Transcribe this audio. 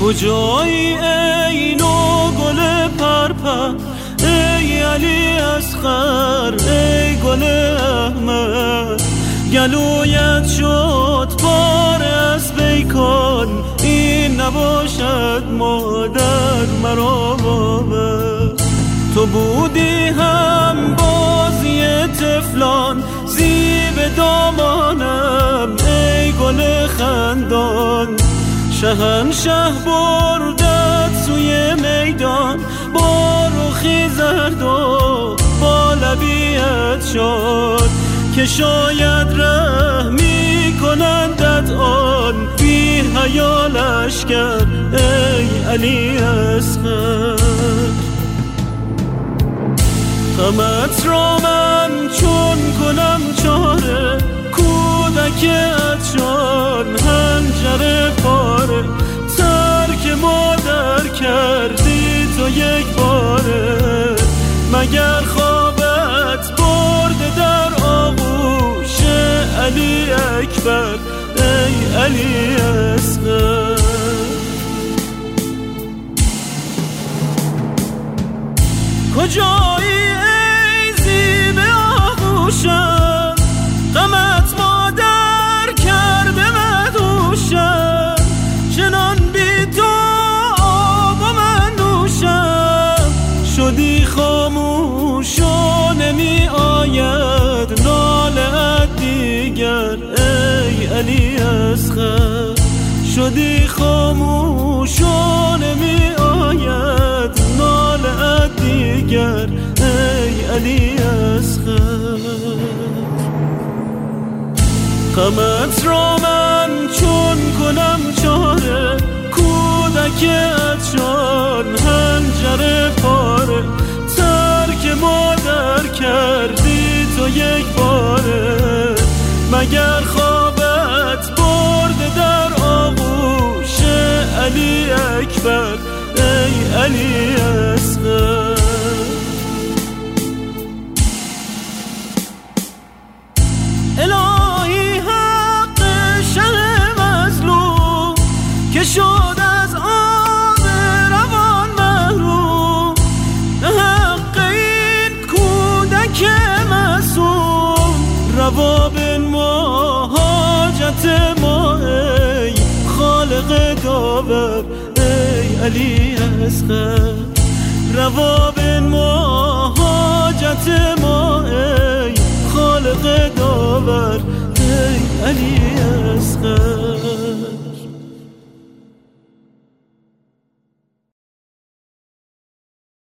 کجایی ای نو گل پرپر، ای علی اصغر، ای گل احمد. گلویت شد بار از بیکن، این نباشد مادر مرا بابا. تو بودی هم بازی طفلان، زیب دامانم ای گل خندان. شهنشه بردت سوی میدان، با رخی زرد و با لبیت شد، که شاید رحمی کنندت آن بی حیا لشکر ای علی اصغر. غمت را من چون کنم چاره، کودکت شان هنجر پاره. ترک مادر کردی تو یک باره، مگر خوابت برده در آغوش علی اکبر ای علی اصغر. کجایی ای زیب آغوشم، غمت مادر کرده مدوشم. چنان بی تو آب و من نوشم، شدی خاموش و نمی آید ناله دیگر ای علی اصغر. شدی خاموش و نمی آید ناله دیگر ای علی اصغر. غمت را من چون کنم چاره، کودکت شان هنجر پاره. ترک مادر کردی تو یک باره، مگر خوابت برده در آغوش علی اکبر ای علی اصغر. الهی حق شر مظلوم، که شد از آب روان محروم. حق این کودک معصوم، روا بنما حاجت ما ای خالق داور ای علی اصغر. روا بنما حاجت ما ای خالق داور ای علی اصغر.